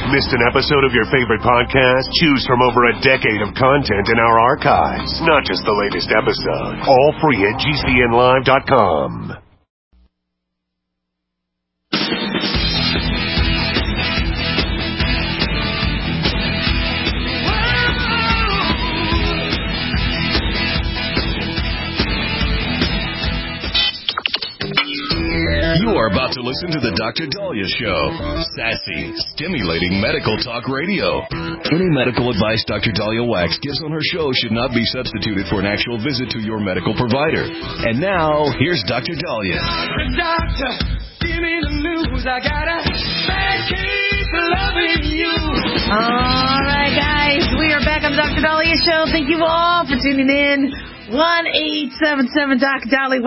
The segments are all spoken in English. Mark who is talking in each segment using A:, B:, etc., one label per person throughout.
A: Missed an episode of your favorite podcast? Choose from over a decade of content in our archives, not just the latest episode. All free at GCNlive.com.
B: You are about to listen to the Dr. Dahlia Show. Sassy, stimulating medical talk radio. Any medical advice Dr. Dahlia Wax gives on her show should not be substituted for an actual visit to your medical provider. And now, here's Dr. Dahlia.
C: Doctor, give me the news. I got a bad case of loving you.
D: All right, guys. We are back on the Dr. Dahlia Show. Thank you all for tuning in. 1-877-Dr. Dahlia,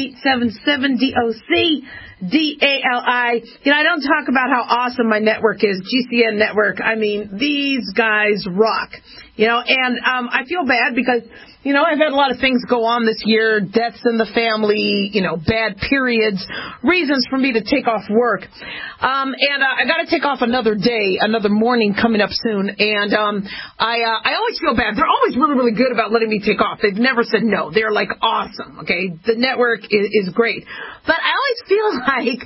D: 1-877-DOC. DALI. I don't talk about how awesome my network is, GCN Network. I mean, these guys rock. And I feel bad because, I've had a lot of things go on this year, deaths in the family, bad periods, reasons for me to take off work. And I got to take off another day, another morning coming up soon. And I always feel bad. They're always really, really good about letting me take off. They've never said no. They're like awesome, okay? The network is great. But I always feel like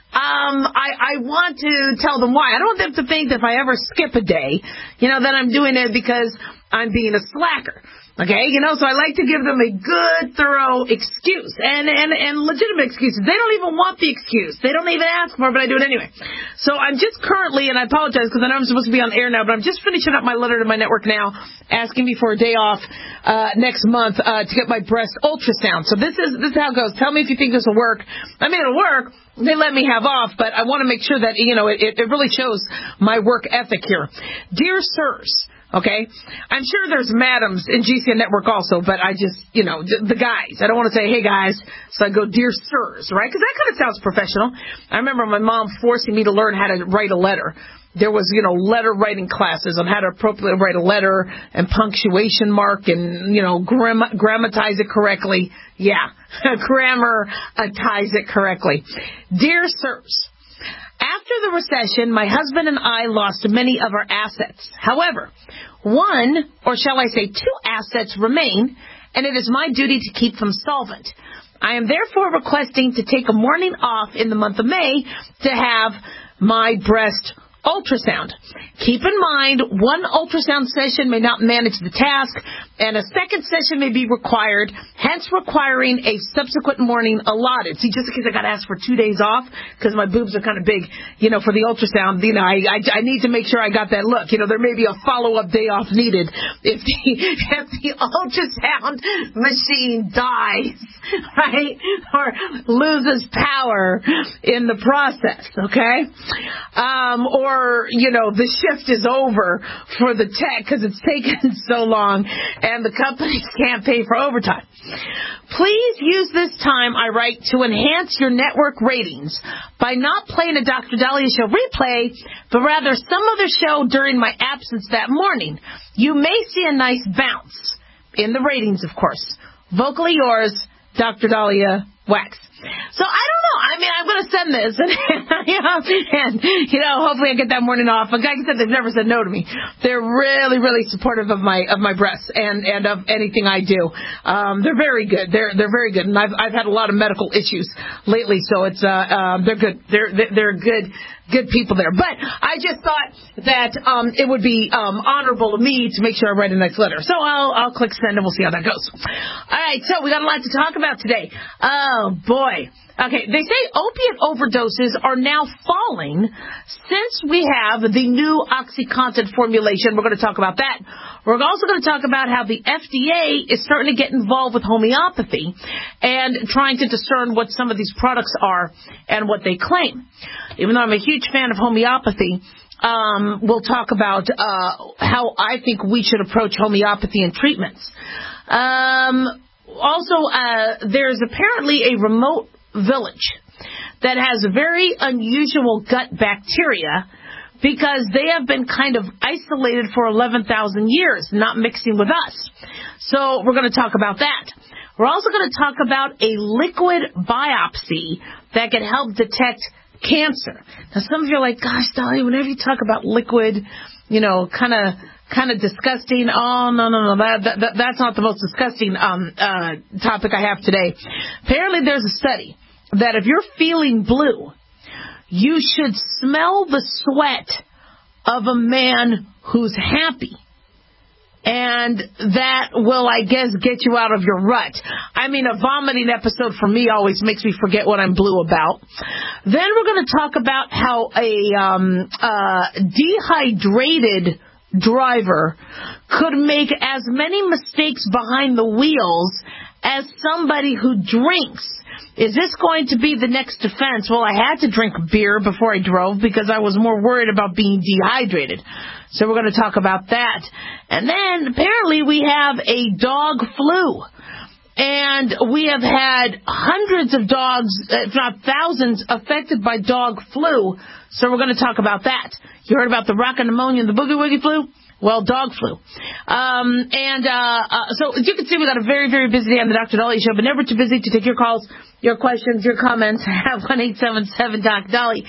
D: I want to tell them why. I don't want them to think that if I ever skip a day, that I'm doing it because I'm being a slacker. Okay, so I like to give them a good, thorough excuse and legitimate excuses. They don't even want the excuse. They don't even ask for it, but I do it anyway. So I'm just currently, and I apologize because I know I'm supposed to be on air now, but I'm just finishing up my letter to my network now, asking me for a day off next month to get my breast ultrasound. So this is how it goes. Tell me if you think this will work. I mean, it'll work. They let me have off, but I want to make sure that, it really shows my work ethic here. Dear sirs, okay, I'm sure there's madams in GCN Network also, but I just, the guys. I don't want to say, hey, guys. So I go, dear sirs, right? Because that kind of sounds professional. I remember my mom forcing me to learn how to write a letter. There was, letter writing classes on how to appropriately write a letter and punctuation mark and, grammatize it correctly. Yeah, grammatize it correctly. Dear sirs, after the recession, my husband and I lost many of our assets. However, one, or shall I say 2 assets remain, and it is my duty to keep them solvent. I am therefore requesting to take a morning off in the month of May to have my breast ultrasound. Keep in mind, one ultrasound session may not manage the task, and a second session may be required, hence requiring a subsequent morning allotted. See, just in case I got to ask for 2 days off, because my boobs are kind of big, for the ultrasound, I need to make sure I got that look. There may be a follow-up day off needed if the ultrasound machine dies, right, or loses power in the process, okay? Or, the shift is over for the tech because it's taken so long and the companies can't pay for overtime. Please use this time, I write, to enhance your network ratings by not playing a Dr. Dahlia Show replay, but rather some other show during my absence that morning. You may see a nice bounce in the ratings, of course. Vocally yours, Dr. Dahlia Wax. So I don't know. I mean, I'm going to send this, and hopefully I get that morning off. Like I said, they've never said no to me. They're really, really supportive of my breasts and of anything I do. They're very good. They're very good, and I've had a lot of medical issues lately, so it's they're good. They're good people there. But I just thought that it would be honorable of me to make sure I write a nice letter. So I'll click send, and we'll see how that goes. All right, so we got a lot to talk about today. Oh, boy. Okay, they say opiate overdoses are now falling since we have the new OxyContin formulation. We're going to talk about that. We're also going to talk about how the FDA is starting to get involved with homeopathy and trying to discern what some of these products are and what they claim. Even though I'm a huge fan of homeopathy, we'll talk about how I think we should approach homeopathy and treatments. Also, there's apparently a remote village that has very unusual gut bacteria because they have been kind of isolated for 11,000 years, not mixing with us. So we're going to talk about that. We're also going to talk about a liquid biopsy that can help detect cancer. Now, some of you are like, gosh, Dolly, whenever you talk about liquid, kind of disgusting. Oh, no. That's not the most disgusting topic I have today. Apparently, there's a study that if you're feeling blue, you should smell the sweat of a man who's happy. And that will, I guess, get you out of your rut. I mean, a vomiting episode for me always makes me forget what I'm blue about. Then we're going to talk about how a dehydrated driver could make as many mistakes behind the wheels as somebody who drinks. Is this going to be the next defense? Well, I had to drink beer before I drove because I was more worried about being dehydrated. So we're going to talk about that. And then apparently we have a dog flu. And we have had hundreds of dogs, if not thousands, affected by dog flu. So we're going to talk about that. You heard about the rocket pneumonia and the boogie woogie flu? Well, dog flu. So as you can see, we got a very, very busy day on the Dr. Dolly Show, but never too busy to take your calls, your questions, your comments at 1-877-DOC-DOLLY,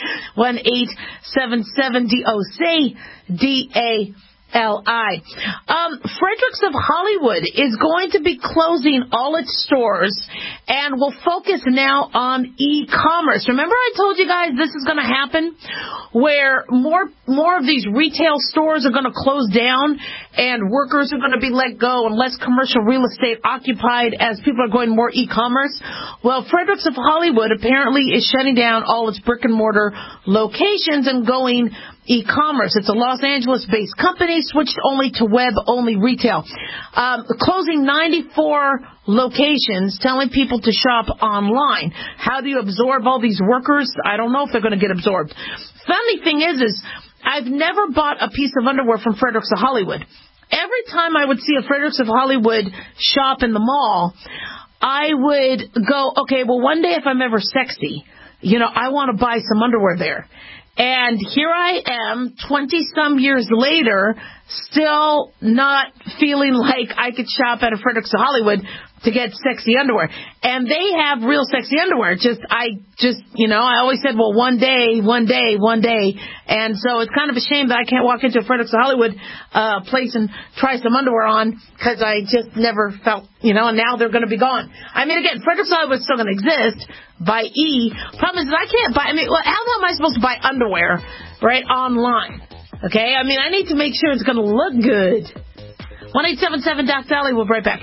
D: 1-877-DOC-DALI. Fredericks of Hollywood is going to be closing all its stores and will focus now on e-commerce. Remember I told you guys this is going to happen where more of these retail stores are going to close down and workers are going to be let go and less commercial real estate occupied as people are going more e-commerce. Well, Fredericks of Hollywood apparently is shutting down all its brick and mortar locations and going e-commerce. It's a Los Angeles-based company, switched only to web-only retail. Closing 94 locations, telling people to shop online. How do you absorb all these workers? I don't know if they're going to get absorbed. Funny thing is I've never bought a piece of underwear from Fredericks of Hollywood. Every time I would see a Fredericks of Hollywood shop in the mall, I would go, okay, well, one day if I'm ever sexy, I want to buy some underwear there. And here I am, 20-some years later, still not feeling like I could shop at a Fredericks of Hollywood to get sexy underwear. And they have real sexy underwear. I always said, well, one day. And so it's kind of a shame that I can't walk into a Fredericks of Hollywood place and try some underwear on because I just never felt, and now they're going to be gone. I mean, again, Fredericks of Hollywood's still going to exist by E. Problem is that I can't buy, how the hell am I supposed to buy underwear, right, online? Okay? I mean, I need to make sure it's going to look good. 1-877-DOC-DOLLY. We'll be right back.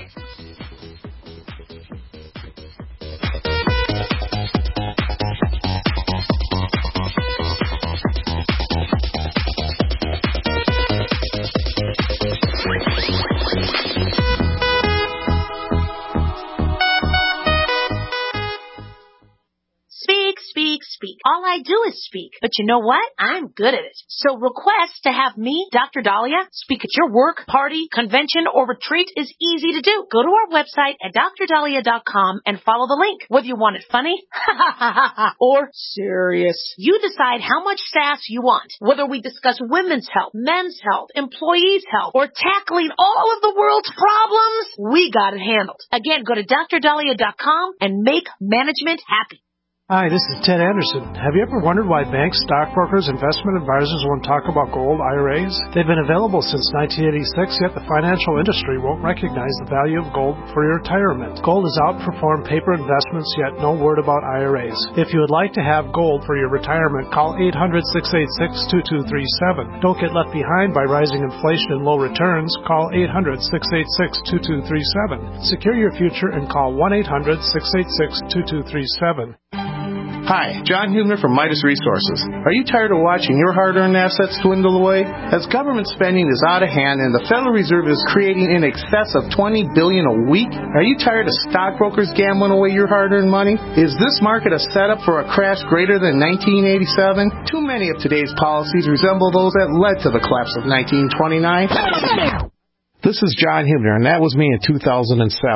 E: Speak. All I do is speak. But you know what? I'm good at it. So request to have me, Dr. Dahlia, speak at your work, party, convention, or retreat is easy to do. Go to our website at drdahlia.com and follow the link. Whether you want it funny or serious. You decide how much sass you want. Whether we discuss women's health, men's health, employees' health, or tackling all of the world's problems, we got it handled. Again, go to drdahlia.com and make management happy.
F: Hi, this is Ted Anderson. Have you ever wondered why banks, stockbrokers, investment advisors won't talk about gold IRAs? They've been available since 1986, yet the financial industry won't recognize the value of gold for your retirement. Gold has outperformed paper investments, yet no word about IRAs. If you would like to have gold for your retirement, call 800-686-2237. Don't get left behind by rising inflation and low returns. Call 800-686-2237. Secure your future and call 1-800-686-2237.
G: Hi, John Hubner from Midas Resources. Are you tired of watching your hard-earned assets dwindle away? As government spending is out of hand and the Federal Reserve is creating in excess of $20 billion a week, are you tired of stockbrokers gambling away your hard-earned money? Is this market a setup for a crash greater than 1987? Too many of today's policies resemble those that led to the collapse of 1929. This is John Hubner, and that was me in 2007.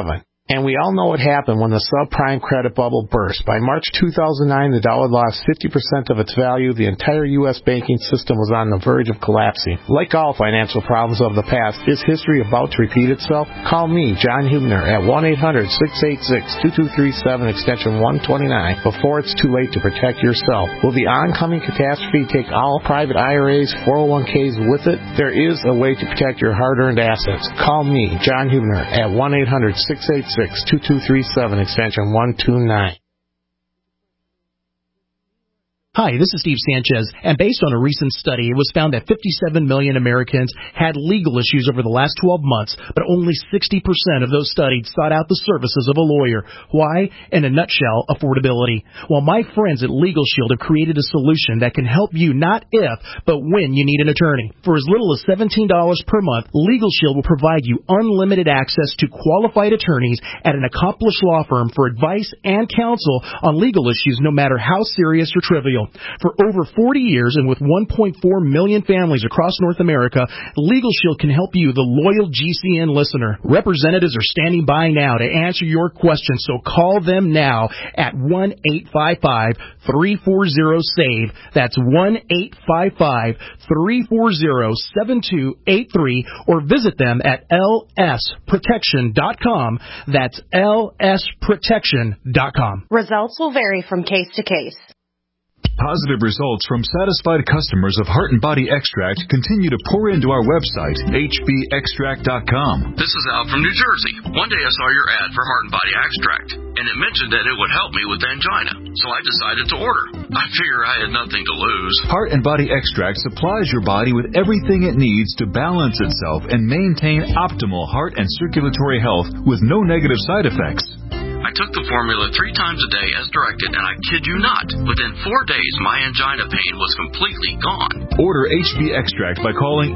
G: And we all know what happened when the subprime credit bubble burst. By March 2009, the dollar lost 50% of its value. The entire U.S. banking system was on the verge of collapsing. Like all financial problems of the past, is history about to repeat itself? Call me, John Hubner, at 1-800-686-2237, extension 129, before it's too late to protect yourself. Will the oncoming catastrophe take all private IRAs, 401ks with it? There is a way to protect your hard-earned assets. Call me, John Hubner, at 1-800-686-2237, extension 129.
H: Hi, this is Steve Sanchez, and based on a recent study, it was found that 57 million Americans had legal issues over the last 12 months, but only 60% of those studied sought out the services of a lawyer. Why? In a nutshell, affordability. Well, my friends at Legal Shield have created a solution that can help you not if, but when you need an attorney. For as little as $17 per month, Legal Shield will provide you unlimited access to qualified attorneys at an accomplished law firm for advice and counsel on legal issues, no matter how serious or trivial. For over 40 years and with 1.4 million families across North America, Legal Shield can help you, the loyal GCN listener. Representatives are standing by now to answer your questions, so call them now at 1-855-340-SAVE. That's 1-855-340-7283, or visit them at lsprotection.com. That's lsprotection.com.
I: Results will vary from case to case.
J: Positive results from satisfied customers of Heart and Body Extract continue to pour into our website, hbextract.com.
K: This is Al from New Jersey. One day I saw your ad for Heart and Body Extract, and it mentioned that it would help me with angina, so I decided to order. I figure I had nothing to lose.
J: Heart and Body Extract supplies your body with everything it needs to balance itself and maintain optimal heart and circulatory health with no negative side effects.
K: I took the formula 3 times a day as directed, and I kid you not, within 4 days my angina pain was completely gone.
J: Order HB Extract by calling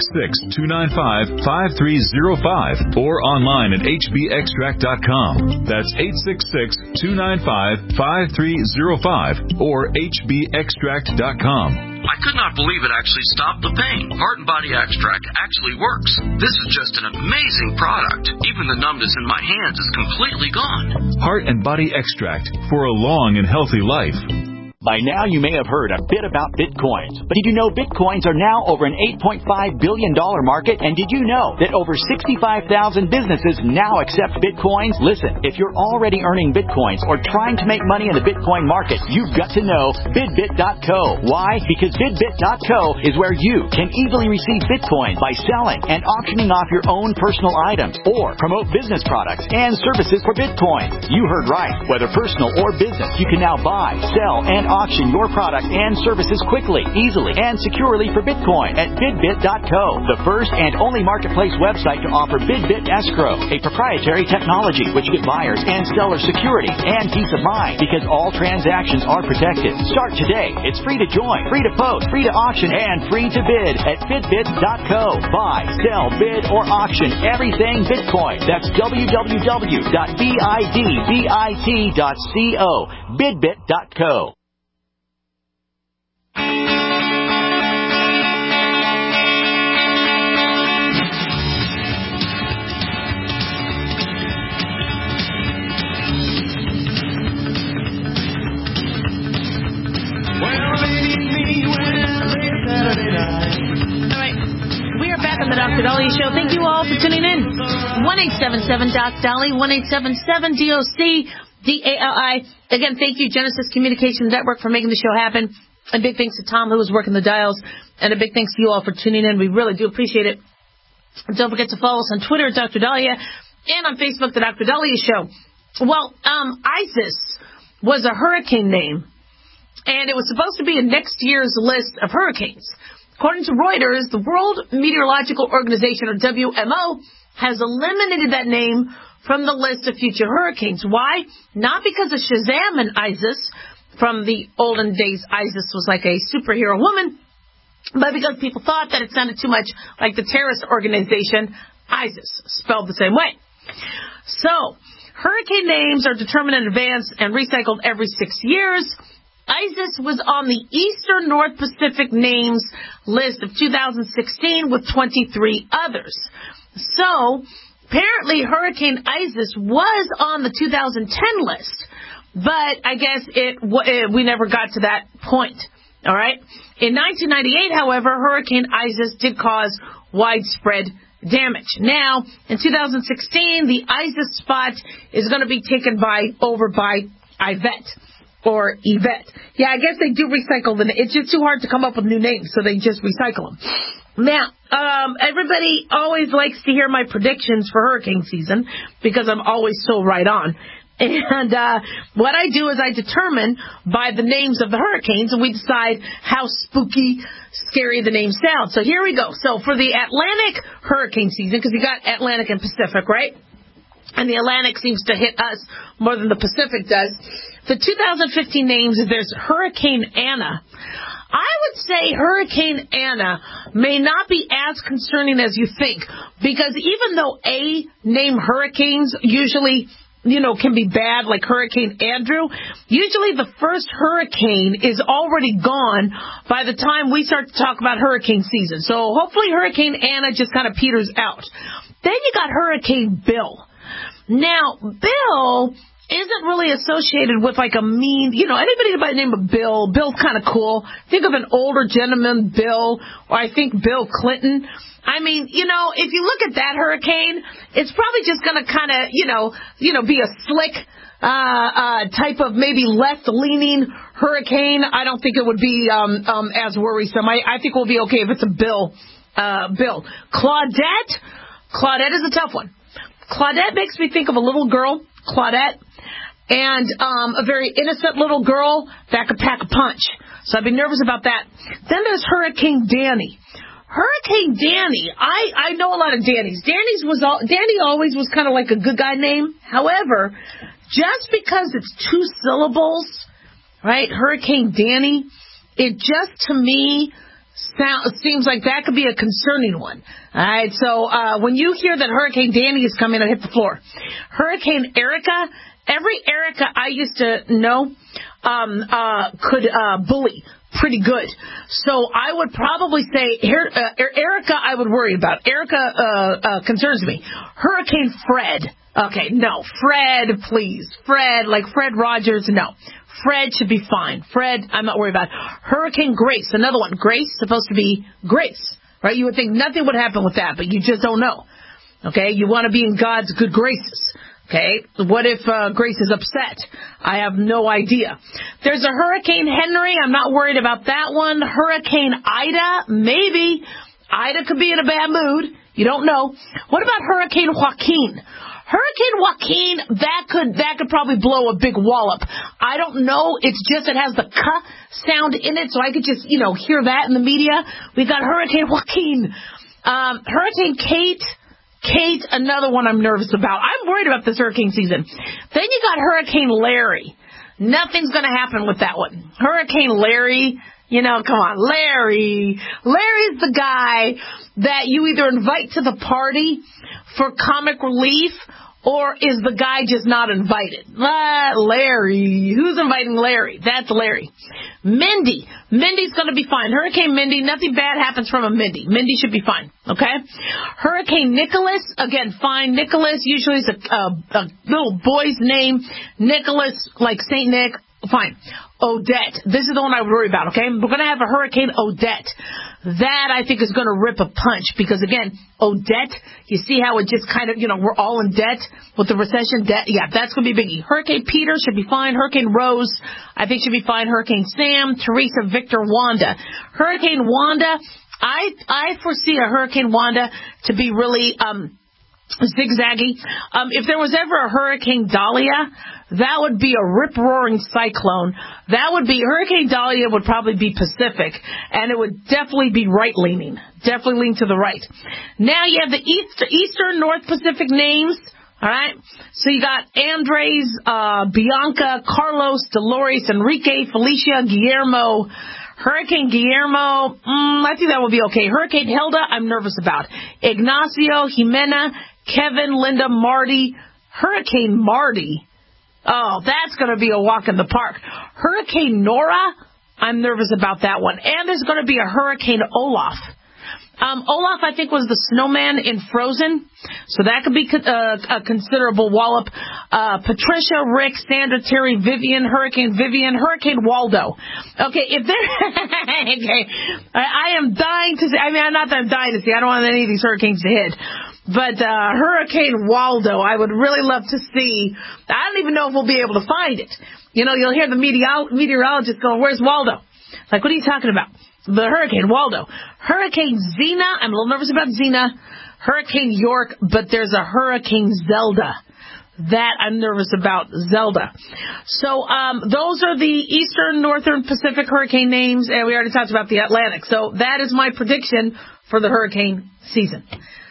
J: 866-295-5305 or online at hbextract.com. That's 866-295-5305 or hbextract.com.
K: I could not believe it actually stopped the pain. Heart and Body Extract actually works. This is just an amazing product. Even the numbness in my hands is completely gone.
J: Heart and Body Extract for a long and healthy life.
L: By now, you may have heard a bit about Bitcoins. But did you know Bitcoins are now over an $8.5 billion market? And did you know that over 65,000 businesses now accept Bitcoins? Listen, if you're already earning Bitcoins or trying to make money in the Bitcoin market, you've got to know BidBit.co. Why? Because BidBit.co is where you can easily receive Bitcoins by selling and auctioning off your own personal items or promote business products and services for Bitcoin. You heard right. Whether personal or business, you can now buy, sell, and auction your product and services quickly, easily, and securely for Bitcoin at BidBit.co, the first and only marketplace website to offer BidBit Escrow, a proprietary technology which gives buyers and sellers security and peace of mind because all transactions are protected. Start today. It's free to join, free to post, free to auction, and free to bid at BidBit.co. Buy, sell, bid, or auction everything Bitcoin. That's www.bidbit.co. BidBit.co.
E: The Dr. Dahlia Show. Thank you all for tuning in. 1-877-DOC-DALI, 1-877-DOC, DALI. Again, thank you, Genesis Communications Network, for making the show happen. And big thanks to Tom, who was working the dials. And a big thanks to you all for tuning in. We really do appreciate it. And don't forget to follow us on Twitter at Dr. Dahlia and on Facebook, The Dr. Dahlia Show. Well, ISIS was a hurricane name, and it was supposed to be in next year's list of hurricanes. According to Reuters, the World Meteorological Organization, or WMO, has eliminated that name from the list of future hurricanes. Why? Not because of Shazam and ISIS. From the olden days, ISIS was like a superhero woman, but because people thought that it sounded too much like the terrorist organization ISIS, spelled the same way. So, hurricane names are determined in advance and recycled every 6 years. ISIS was on the Eastern North Pacific names list of 2016 with 23 others. So,
D: apparently Hurricane Isaias was on the 2010 list, but I guess we never got to that point. All right. In 1998, however, Hurricane Isaias did cause widespread damage. Now, in 2016, the Isaias spot is going to be taken over by Yvette. Or Yvette. Yeah, I guess they do recycle them. It's just too hard to come up with new names, so they just recycle them. Now, everybody always likes to hear my predictions for hurricane season because I'm always so right on. And what I do is I determine by the names of the hurricanes, and we decide how spooky, scary the names sound. So here we go. So for the Atlantic hurricane season, because you got Atlantic and Pacific, right? And the Atlantic seems to hit us more than the Pacific does. The 2015 names, there's Hurricane Anna. I would say Hurricane Anna may not be as concerning as you think, because even though A-name hurricanes usually, can be bad, like Hurricane Andrew, usually the first hurricane is already gone by the time we start to talk about hurricane season. So hopefully Hurricane Anna just kind of peters out. Then you got Hurricane Bill. Now, Bill isn't really associated with like a mean, anybody by the name of Bill. Bill's kind of cool. Think of an older gentleman, Bill, or I think Bill Clinton. I mean, if you look at that hurricane, it's probably just going to kind of, be a slick type of maybe left-leaning hurricane. I don't think it would be as worrisome. I think we'll be okay if it's a Bill. Claudette is a tough one. Claudette makes me think of a little girl, Claudette, and a very innocent little girl that could pack a punch. So I'd be nervous about that. Then there's Hurricane Danny. Hurricane Danny, I know a lot of Dannys. Danny always was kind of like a good guy name. However, just because it's 2 syllables, right, Hurricane Danny, it just, to me, seems like that could be a concerning one. All right, so when you hear that Hurricane Danny is coming, I hit the floor. Hurricane Erica, every Erica I used to know could bully pretty good. So I would probably say Erica I would worry about. Erica concerns me. Hurricane Fred. Okay, no. Fred, please. Fred, like Fred Rogers, no. Fred should be fine. Fred, I'm not worried about. Hurricane Grace, another one. Grace, supposed to be Grace, right? You would think nothing would happen with that, but you just don't know. Okay, you want to be in God's good graces. Okay, what if Grace is upset? I have no idea. There's a Hurricane Henry. I'm not worried about that one. Hurricane Ida, maybe. Ida could be in a bad mood. You don't know. What about Hurricane Joaquin? Hurricane Joaquin, that could probably blow a big wallop. I don't know. It's just it has the K sound in it, so I could just, hear that in the media. We got Hurricane Joaquin. Hurricane Kate, another one I'm nervous about. I'm worried about this hurricane season. Then you got Hurricane Larry. Nothing's going to happen with that one. Hurricane Larry, come on, Larry. Larry's the guy that you either invite to the party for comic relief, or is the guy just not invited? Larry. Who's inviting Larry? That's Larry. Mindy. Mindy's going to be fine. Hurricane Mindy, nothing bad happens from a Mindy. Mindy should be fine, okay? Hurricane Nicholas, again, fine. Nicholas usually is a little boy's name. Nicholas, like St. Nick, fine. Odette. This is the one I would worry about, okay? We're going to have a Hurricane Odette. That, I think, is going to rip a punch because, again, Odette, you see how it just kind of, we're all in debt with the recession debt? Yeah, that's going to be a biggie. Hurricane Peter should be fine. Hurricane Rose, I think, should be fine. Hurricane Sam, Teresa, Victor, Wanda. Hurricane Wanda, I foresee a Hurricane Wanda to be really zigzaggy. If there was ever a Hurricane Dahlia, that would be a rip-roaring cyclone. That would be, Hurricane Dahlia would probably be Pacific, and it would definitely be right-leaning. Definitely lean to the right. Now you have the Eastern North Pacific names, all right? So you got Andres, Bianca, Carlos, Dolores, Enrique, Felicia, Guillermo. Hurricane Guillermo, I think that will be okay. Hurricane Hilda, I'm nervous about. Ignacio, Jimena, Kevin, Linda, Marty. Hurricane Marty. Oh, that's going to be a walk in the park. Hurricane Nora, I'm nervous about that one. And there's going to be a Hurricane Olaf. Olaf, I think, was the snowman in Frozen, so that could be a considerable wallop. Patricia, Rick, Sandra, Terry, Vivian, Hurricane Waldo. Okay, if there, okay, I am dying to see. I mean, not that I'm dying to see. I don't want any of these hurricanes to hit. But Hurricane Waldo, I would really love to see. I don't even know if we'll be able to find it. You know, you'll hear the meteorologist going, "Where's Waldo?" Like, what are you talking about? The Hurricane Waldo. Hurricane Zena, I'm a little nervous about Zena. Hurricane York, but there's a Hurricane Zelda. That I'm nervous about, Zelda. So those are the Eastern, Northern, Pacific hurricane names, and we already talked about the Atlantic. So that is my prediction for the hurricane season.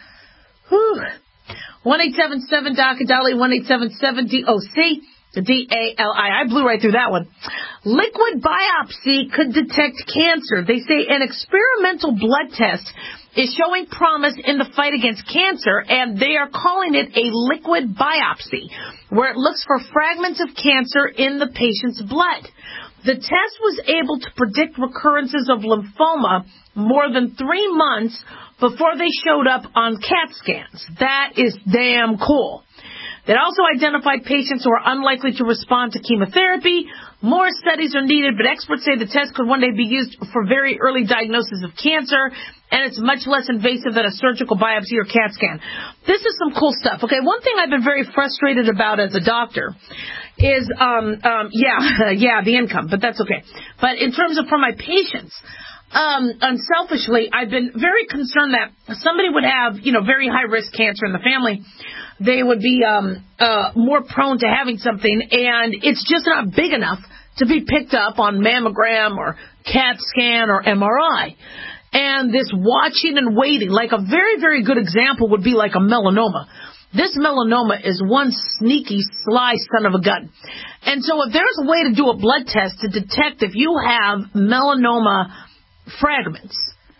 D: 1-877-DOC-DOLLY, 1-877-DOC. D-A-L-I. I blew right through that one. Liquid biopsy could detect cancer. They say an experimental blood test is showing promise in the fight against cancer, and they are calling it a liquid biopsy, where it looks for fragments of cancer in the patient's blood. The test was able to predict recurrences of lymphoma more than 3 months before they showed up on CAT scans. That is damn cool. It also identified patients who are unlikely to respond to chemotherapy. More studies are needed, but experts say the test could one day be used for very early diagnosis of cancer, and it's much less invasive than a surgical biopsy or CAT scan. This is some cool stuff. Okay, one thing I've been very frustrated about as a doctor is, the income, but that's okay. But in terms of for my patients, unselfishly, I've been very concerned that somebody would have, very high-risk cancer in the family. They would be more prone to having something, and it's just not big enough to be picked up on mammogram or CAT scan or MRI. And this watching and waiting, like a very, very good example would be like a melanoma. This melanoma is one sneaky, sly son of a gun. And so if there's a way to do a blood test to detect if you have melanoma fragments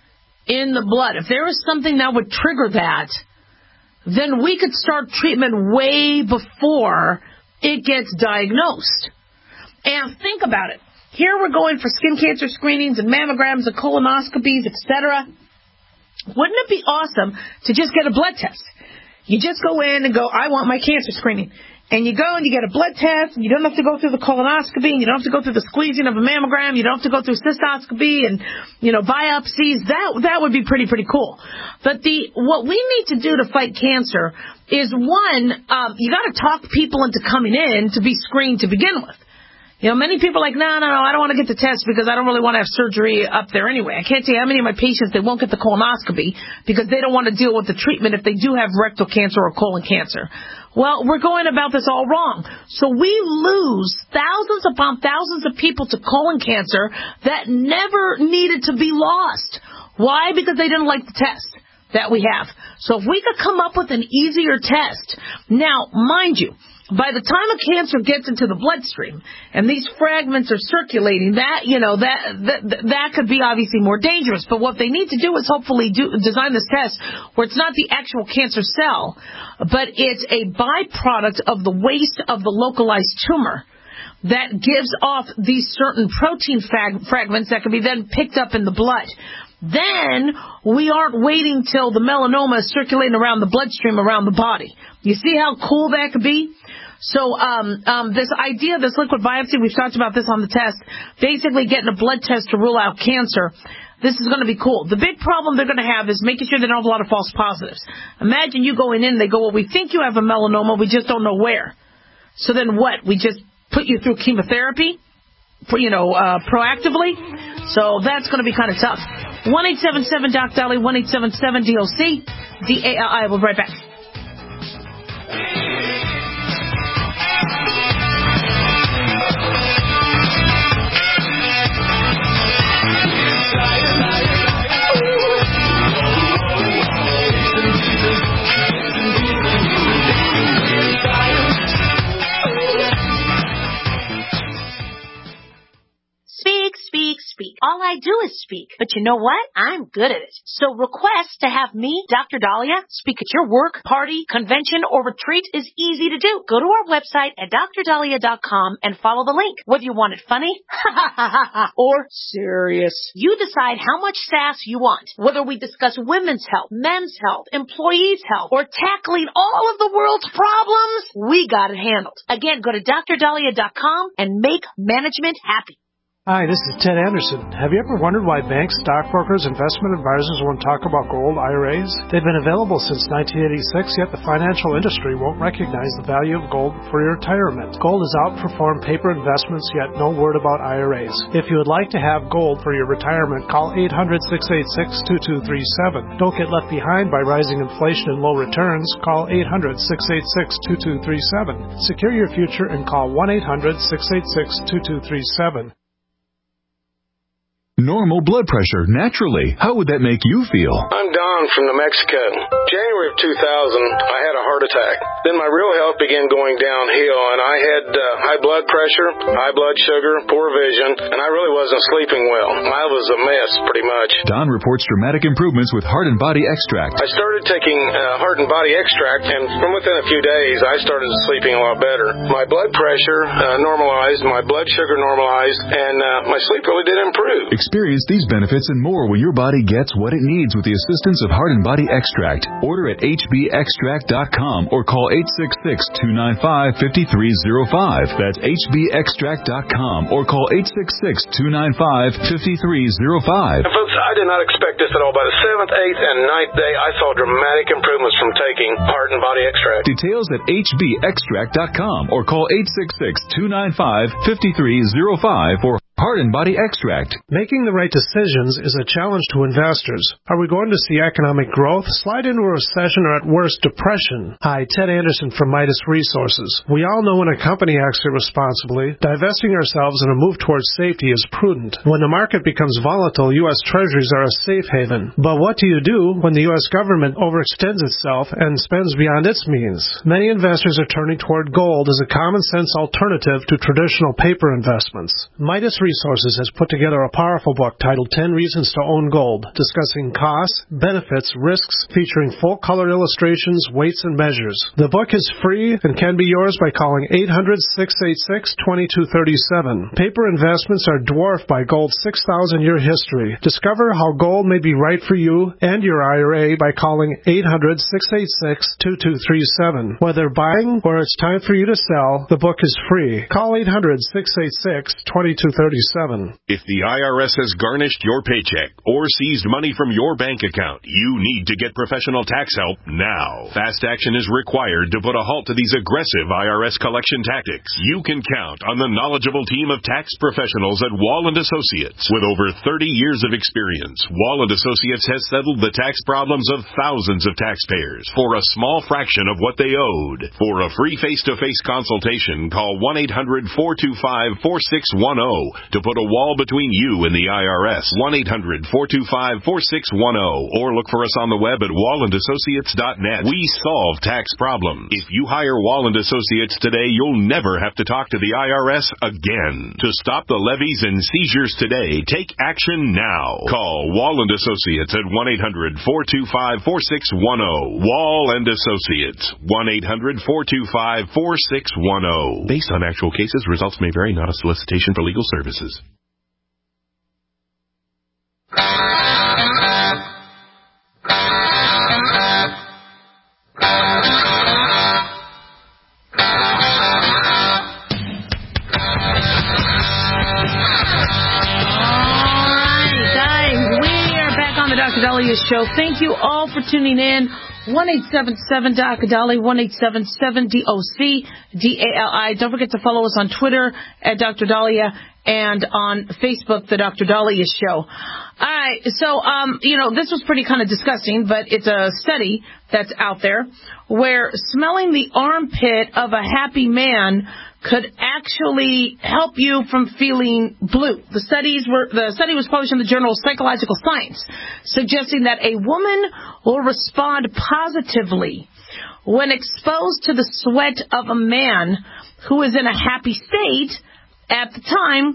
D: in the blood, if there is something that would trigger that, then we could start treatment way before it gets diagnosed. And think about it. Here we're going for skin cancer screenings and mammograms and colonoscopies, etc. Wouldn't it be awesome to just get a blood test? You just go in and go, I want my cancer screening. And you go and you get a blood test, and you don't have to go through the colonoscopy, and you don't have to go through the squeezing of a mammogram, you don't have to go through cystoscopy and, biopsies. That would be pretty cool. But what we need to do to fight cancer is, one, you got to talk people into coming in to be screened to begin with. Many people are like, no, I don't want to get the test because I don't really want to have surgery up there anyway. I can't tell you how many of my patients, they won't get the colonoscopy because they don't want to deal with the treatment if they do have rectal cancer or colon cancer. Well, we're going about this all wrong. So we lose thousands upon thousands of people to colon cancer that never needed to be lost. Why? Because they didn't like the test that we have. So if we could come up with an easier test. Now, mind you, by the time a cancer gets into the bloodstream and these fragments are circulating, that could be obviously more dangerous. But what they need to do is hopefully design this test where it's not the actual cancer cell, but it's a byproduct of the waste of the localized tumor that gives off these certain protein fragments that can be then picked up in the blood. Then we aren't waiting till the melanoma is circulating around the bloodstream, around the body. You see how cool that could be? So this idea, this liquid biopsy, we've talked about this on the test, basically getting a blood test to rule out cancer. This is going to be cool. The big problem they're going to have is making sure they don't have a lot of false positives. Imagine you going in and they go, well, we think you have a melanoma, we just don't know where. So then what? We just put you through chemotherapy, proactively? So that's going to be kind of tough. 1-877-DOC-DOLLY, 1-877-DOC, D-A-L-I. We'll be right back.
E: Speak. All I do is speak. But you know what? I'm good at it. So request to have me, Dr. Dahlia, speak at your work, party, convention, or retreat is easy to do. Go to our website at drdahlia.com and follow the link. Whether you want it funny or serious, you decide how much sass you want. Whether we discuss women's health, men's health, employees' health, or tackling all of the world's problems, we got it handled. Again, go to drdahlia.com and make management happy.
F: Hi, this is Ted Anderson. Have you ever wondered why banks, stockbrokers, investment advisors won't talk about gold IRAs? They've been available since 1986, yet the financial industry won't recognize the value of gold for your retirement. Gold has outperformed paper investments, yet no word about IRAs. If you would like to have gold for your retirement, call 800-686-2237. Don't get left behind by rising inflation and low returns. Call 800-686-2237. Secure your future and call 1-800-686-2237.
J: Normal blood pressure, naturally. How would that make you feel?
M: I'm Don from New Mexico. January of 2000, I had a heart attack. Then my real health began going downhill, and I had high blood pressure, high blood sugar, poor vision, and I really wasn't sleeping well. I was a mess, pretty much.
J: Don reports dramatic improvements with Heart and Body Extract.
M: I started taking Heart and Body Extract, and from within a few days, I started sleeping a lot better. My blood pressure normalized, my blood sugar normalized, and my sleep really did improve.
J: Experience these benefits and more when your body gets what it needs with the assistance of Heart and Body Extract. Order at hbextract.com or call 866-295-5305. That's hbextract.com or call 866-295-5305.
M: And folks, I did not expect this at all. By the 7th, 8th, and 9th day, I saw dramatic improvements from taking Heart and Body Extract.
J: Details at hbextract.com or call 866-295-5305 for Heart and Body Extract.
F: Making the right decisions is a challenge to investors. Are we going to see economic growth, slide into a recession, or at worst, depression? Hi, Ted Anderson from Midas Resources. We all know when a company acts irresponsibly, divesting ourselves in a move towards safety is prudent. When the market becomes volatile, U.S. Treasuries are a safe haven. But what do you do when the U.S. government overextends itself and spends beyond its means? Many investors are turning toward gold as a common-sense alternative to traditional paper investments. Midas Resources has put together a powerful book titled 10 Reasons to Own Gold, discussing costs, benefits, risks, featuring full-color illustrations, weights, and measures. The book is free and can be yours by calling 800-686-2237. Paper investments are dwarfed by gold's 6,000-year history. Discover how gold may be right for you and your IRA by calling 800-686-2237. Whether buying or it's time for you to sell, the book is free. Call 800-686-2237.
A: If the IRS has garnished your paycheck or seized money from your bank account, you need to get professional tax help now. Fast action is required to put a halt to these aggressive IRS collection tactics. You can count on the knowledgeable team of tax professionals at Wall & Associates. With over 30 years of experience, Wall & Associates has settled the tax problems of thousands of taxpayers for a small fraction of what they owed. For a free face-to-face consultation, call 1-800-425-4610 to put a wall between you and the IRS. 1-800-425-4610 or look for us on the web at wallandassociates.net. We solve tax problems. If you hire Wall & Associates today, you'll never have to talk to the IRS again. To stop the levies and seizures today, take action now. Call Wall & Associates at 1-800-425-4610. Wall & Associates. 1-800-425-4610. Based on actual cases, results may vary, not a solicitation for legal services.
D: Dr. Dahlia Show. Thank you all for tuning in. 1-877-DOC-DALI, 1-877-DOC-DALI. Don't forget to follow us on Twitter at Dr. Dahlia and on Facebook, The Dr. Dahlia Show. All right, so, this was pretty kind of disgusting, but it's a study that's out there where smelling the armpit of a happy man could actually help you from feeling blue. The study was published in the journal Psychological Science, suggesting that a woman will respond positively when exposed to the sweat of a man who is in a happy state at the time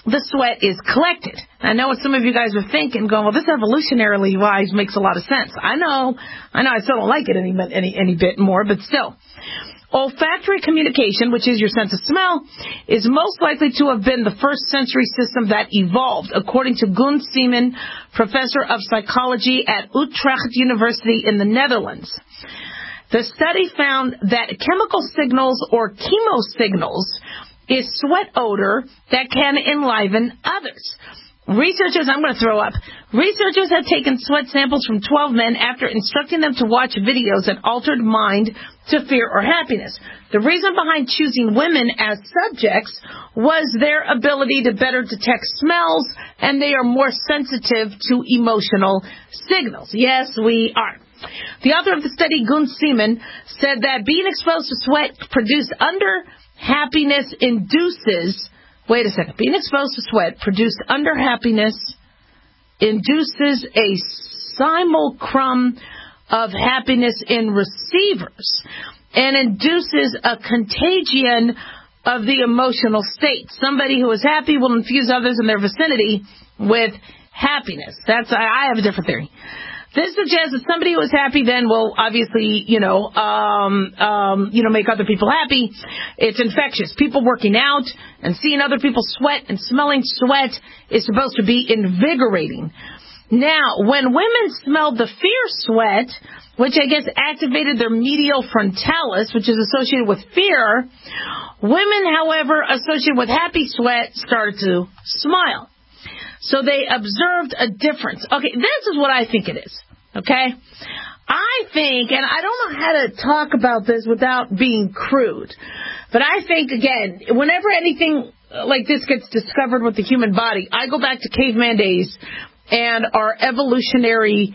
D: the sweat is collected. I know what some of you guys are thinking, going, well, this evolutionarily wise makes a lot of sense. I know, I still don't like it any bit more, but still. Olfactory communication, which is your sense of smell, is most likely to have been the first sensory system that evolved, according to Gun Seaman, professor of psychology at Utrecht University in the Netherlands. The study found that chemical signals or chemosignals is sweat odor that can enliven others. Researchers had taken sweat samples from 12 men after instructing them to watch videos that altered mind to fear or happiness. The reason behind choosing women as subjects was their ability to better detect smells, and they are more sensitive to emotional signals. Yes, we are. The author of the study, Gun Seaman, said that being exposed to sweat produced under happiness induces... Wait a second. Being exposed to sweat produced under happiness induces a simulacrum of happiness in receivers and induces a contagion of the emotional state. Somebody who is happy will infuse others in their vicinity with happiness. I have a different theory. This suggests that somebody who is happy then will obviously, make other people happy. It's infectious. People working out and seeing other people sweat and smelling sweat is supposed to be invigorating. Now, when women smelled the fear sweat, which I guess activated their medial frontalis, which is associated with fear, women, however, associated with happy sweat started to smile. So they observed a difference. Okay, this is what I think it is, okay? I think, and I don't know how to talk about this without being crude, but I think, again, whenever anything like this gets discovered with the human body, I go back to caveman days and our evolutionary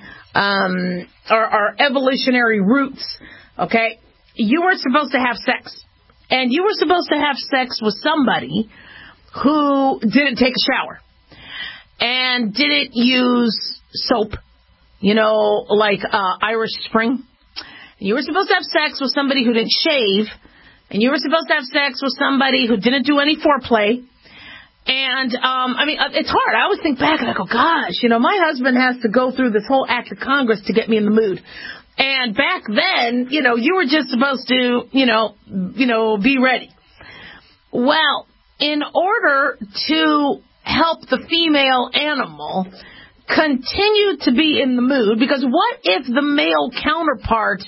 D: roots, okay? You were supposed to have sex, and you were supposed to have sex with somebody who didn't take a shower and didn't use soap, like Irish Spring. You were supposed to have sex with somebody who didn't shave, and you were supposed to have sex with somebody who didn't do any foreplay. And, it's hard. I always think back and I go, gosh, my husband has to go through this whole act of Congress to get me in the mood. And back then, you were just supposed to, be ready. Well, in order to help the female animal continue to be in the mood, because what if the male counterpart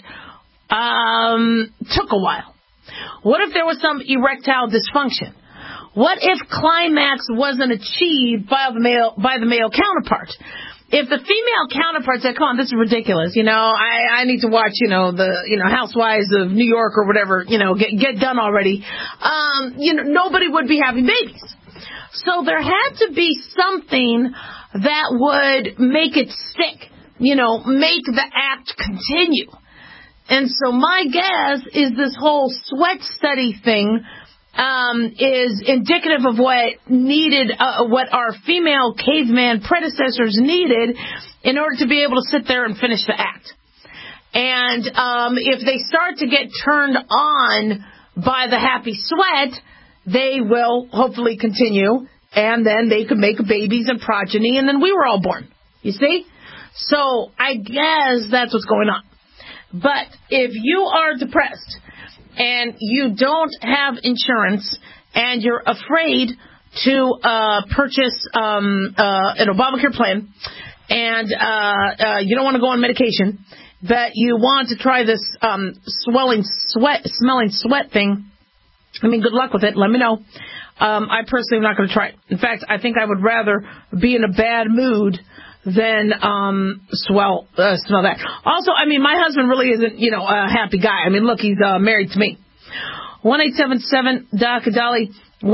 D: took a while? What if there was some erectile dysfunction? What if climax wasn't achieved by the male counterpart? If the female counterpart said, come on, this is ridiculous, I need to watch, the Housewives of New York or whatever, get done already, nobody would be having babies. So there had to be something that would make it stick, make the act continue. And so my guess is this whole sweat study thing is indicative of what our female caveman predecessors needed in order to be able to sit there and finish the act. And if they start to get turned on by the happy sweat, they will hopefully continue, and then they could make babies and progeny, and then we were all born. You see? So I guess that's what's going on. But if you are depressed and you don't have insurance and you're afraid to purchase an Obamacare plan and you don't want to go on medication, but you want to try this smelling sweat thing, good luck with it. Let me know. I personally am not going to try it. In fact, I think I would rather be in a bad mood than smell that. Also, my husband really isn't, a happy guy. Look, he's married to me. 1-877-DOC-DOLLY,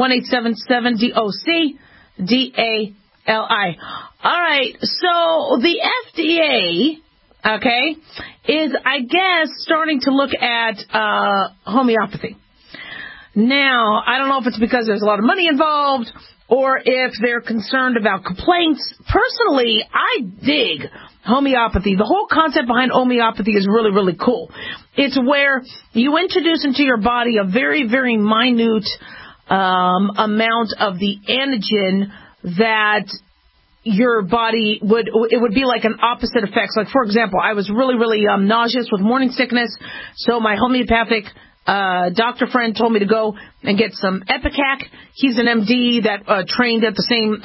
D: 1-877-DOC-DALI. All right, so the FDA, okay, is, I guess, starting to look at homeopathy. Now, I don't know if it's because there's a lot of money involved or if they're concerned about complaints. Personally, I dig homeopathy. The whole concept behind homeopathy is really, really cool. It's where you introduce into your body a very, very minute amount of the antigen that your body would be like an opposite effect. Like, for example, I was really nauseous with morning sickness, so my homeopathic doctor friend told me to go and get some Epicac. He's an MD that trained at the same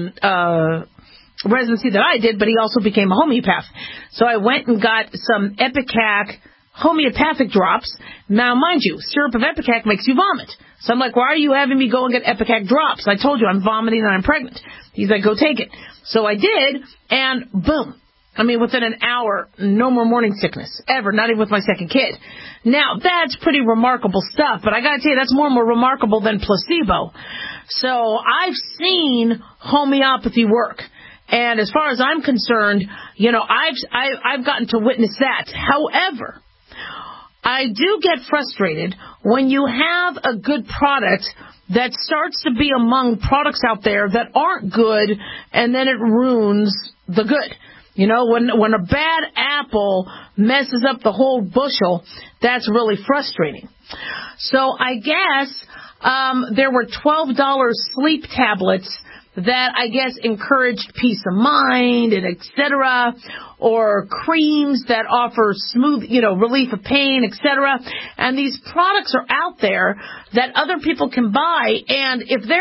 D: residency that I did, but he also became a homeopath. So I went and got some Epicac homeopathic drops. Now, mind you, syrup of Epicac makes you vomit. So I'm like, why are you having me go and get Epicac drops? I told you I'm vomiting and I'm pregnant. He's like, go take it. So I did, and boom. I mean, within an hour, no more morning sickness, ever, not even with my second kid. Now, that's pretty remarkable stuff, but I gotta tell you, that's more remarkable than placebo. So I've seen homeopathy work. And as far as I'm concerned, you know, I've gotten to witness that. However, I do get frustrated when you have a good product that starts to be among products out there that aren't good, and then it ruins the good. You know, when a bad apple messes up the whole bushel, that's really frustrating. So I guess there were $12 sleep tablets that I guess encouraged peace of mind and etc., or creams that offer smooth, you know, relief of pain, etc. And these products are out there that other people can buy. And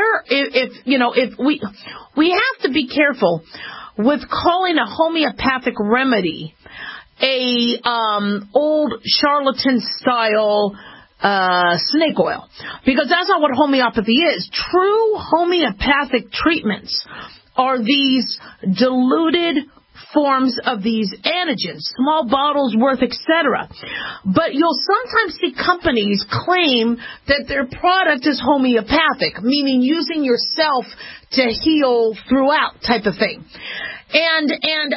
D: if we have to be careful with calling a homeopathic remedy a old charlatan style snake oil, because that's not what homeopathy is. True homeopathic treatments are these diluted forms of these antigens, small bottles worth, etc. But you'll sometimes see companies claim that their product is homeopathic, meaning using yourself to heal throughout type of thing. And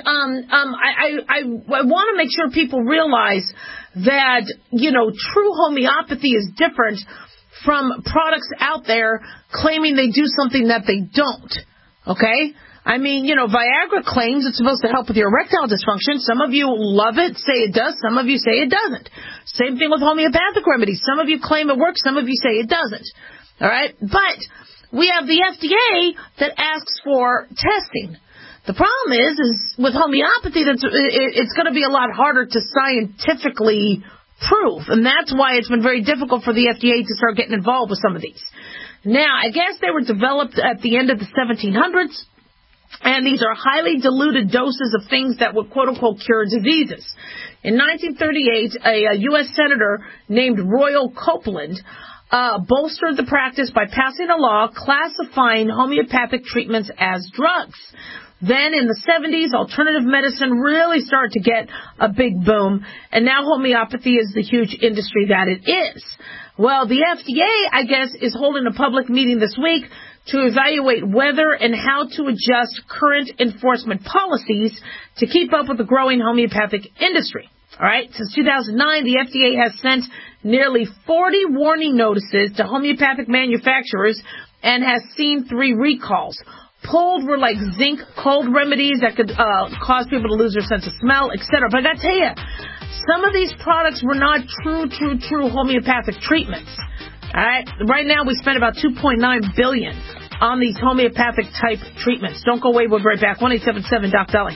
D: I want to make sure people realize that, you know, true homeopathy is different from products out there claiming they do something that they don't. Okay? I mean, you know, Viagra claims it's supposed to help with your erectile dysfunction. Some of you love it, say it does. Some of you say it doesn't. Same thing with homeopathic remedies. Some of you claim it works. Some of you say it doesn't. All right? But we have the FDA that asks for testing. The problem is with homeopathy, it's going to be a lot harder to scientifically prove. And that's why it's been very difficult for the FDA to start getting involved with some of these. Now, I guess they were developed at the end of the 1700s. And these are highly diluted doses of things that would, quote-unquote, cure diseases. In 1938, a U.S. senator named Royal Copeland bolstered the practice by passing a law classifying homeopathic treatments as drugs. Then in the 70s, alternative medicine really started to get a big boom, and now homeopathy is the huge industry that it is. Well, the FDA, I guess, is holding a public meeting this week to evaluate whether and how to adjust current enforcement policies to keep up with the growing homeopathic industry. All right, since 2009, the FDA has sent nearly 40 warning notices to homeopathic manufacturers and has seen 3 recalls. Pulled were like zinc cold remedies that could cause people to lose their sense of smell, etc. But I got to tell you, some of these products were not true homeopathic treatments. All right, right now we spend about $2.9 billion on these homeopathic type treatments. Don't go away. We'll be right back. 1-877-DOC-DOLLY.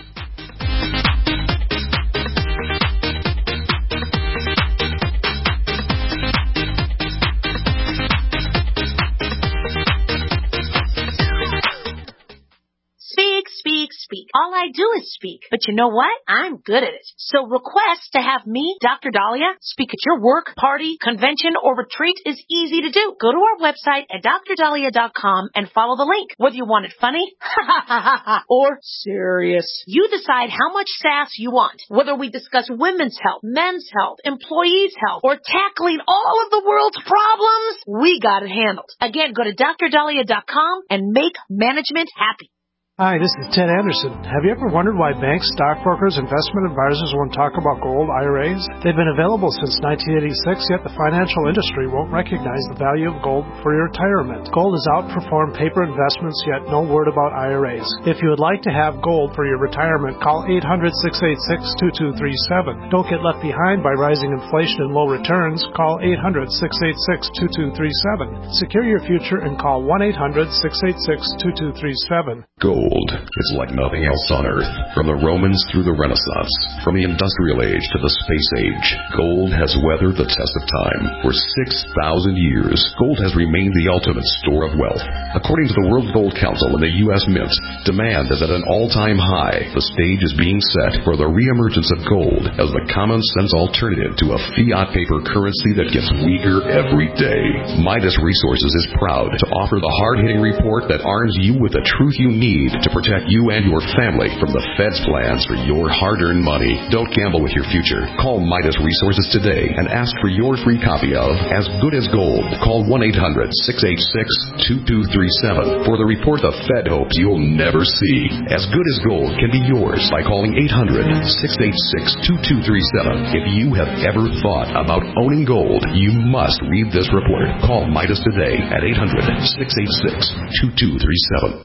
E: Speak. All I do is speak. But you know what? I'm good at it. So request to have me, Dr. Dahlia, speak at your work, party, convention, or retreat is easy to do. Go to our website at drdahlia.com and follow the link. Whether you want it funny or serious, you decide how much sass you want. Whether we discuss women's health, men's health, employees' health, or tackling all of the world's problems, we got it handled. Again, go to drdahlia.com and make management happy.
F: Hi, this is Ted Anderson. Have you ever wondered why banks, stockbrokers, investment advisors won't talk about gold IRAs? They've been available since 1986, yet the financial industry won't recognize the value of gold for your retirement. Gold has outperformed paper investments, yet no word about IRAs. If you would like to have gold for your retirement, call 800-686-2237. Don't get left behind by rising inflation and low returns. Call 800-686-2237. Secure your future and call 1-800-686-2237.
N: Gold is like nothing else on Earth. From the Romans through the Renaissance, from the Industrial Age to the Space Age, gold has weathered the test of time. For 6,000 years, gold has remained the ultimate store of wealth. According to the World Gold Council and the U.S. Mint, demand is at an all-time high. The stage is being set for the reemergence of gold as the common-sense alternative to a fiat paper currency that gets weaker every day. Midas Resources is proud to offer the hard-hitting report that arms you with the truth you need to protect you and your family from the Fed's plans for your hard-earned money. Don't gamble with your future. Call Midas Resources today and ask for your free copy of As Good as Gold. Call 1-800-686-2237 for the report the Fed hopes you'll never see. As Good as Gold can be yours by calling 800-686-2237. If you have ever thought about owning gold, you must read this report. Call Midas today at 800-686-2237.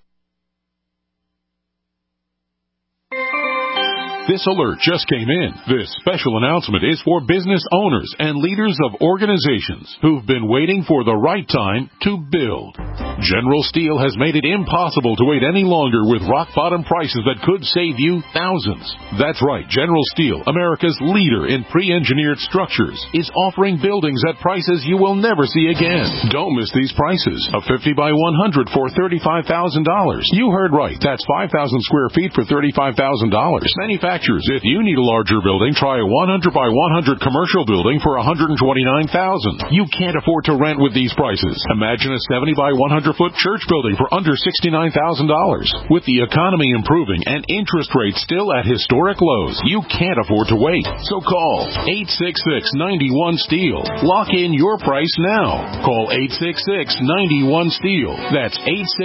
O: This alert just came in. This special announcement is for business owners and leaders of organizations who've been waiting for the right time to build. General Steel has made it impossible to wait any longer with rock-bottom prices that could save you thousands. That's right, General Steel, America's leader in pre-engineered structures, is offering buildings at prices you will never see again. Don't miss these prices. A 50 by 100 for $35,000. You heard right. That's 5,000 square feet for $35,000. Manufacturers, if you need a larger building, try a 100 by 100 commercial building for $129,000. You can't afford to rent with these prices. Imagine a 70 by 100 foot church building for under $69,000. With the economy improving and interest rates still at historic lows, you can't afford to wait. So call 866-91-STEEL. Lock in your price now. Call 866-91-STEEL. That's